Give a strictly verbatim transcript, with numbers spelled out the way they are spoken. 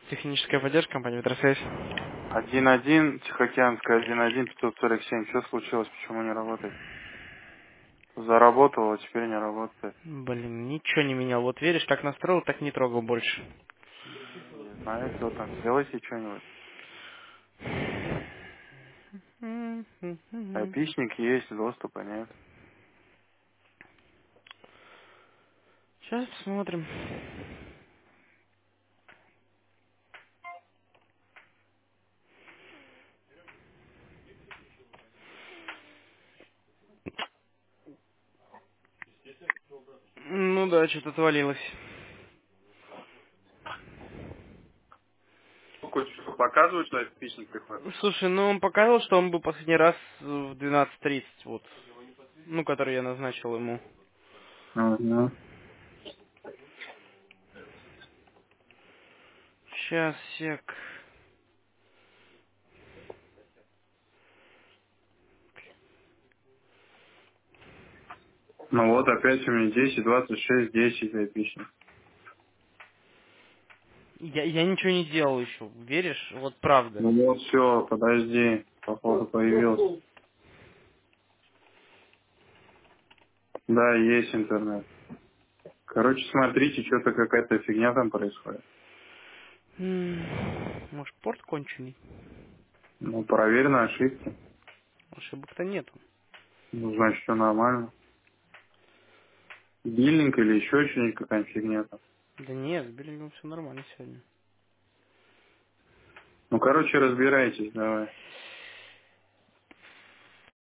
Техническая поддержка компании Ветросвязь. Один один, Тихоокеанская, один один, пятьсот сорок семь. Что случилось, почему не работает? Заработал, а теперь не работает. Блин, ничего не менял. Вот веришь, как настроил, так не трогал больше. Не знаю, что там. Сделайте что-нибудь. Опичник есть, доступа нет. Сейчас посмотрим. Ну да, что-то отвалилось. Хоть что показывает, что опичник приходит? Слушай, ну он показывал, что он был последний раз в двенадцать тридцать, вот. Ну, который я назначил ему. Ага. Сейчас, сек. Ну вот опять у меня десять, двадцать шесть, десять опичник. Я, я ничего не делал еще, веришь? Вот правда. Ну вот все, подожди. Походу появился. Да, есть интернет. Короче, смотрите, что-то какая-то фигня там происходит. М, Может, порт конченый? Ну, проверь на ошибки. Ошибок-то нету. Ну, значит, все нормально. Биллинг или еще что-нибудь, какая-нибудь фигня там. Да нет, с биллингом все нормально сегодня. Ну, короче, разбирайтесь, давай.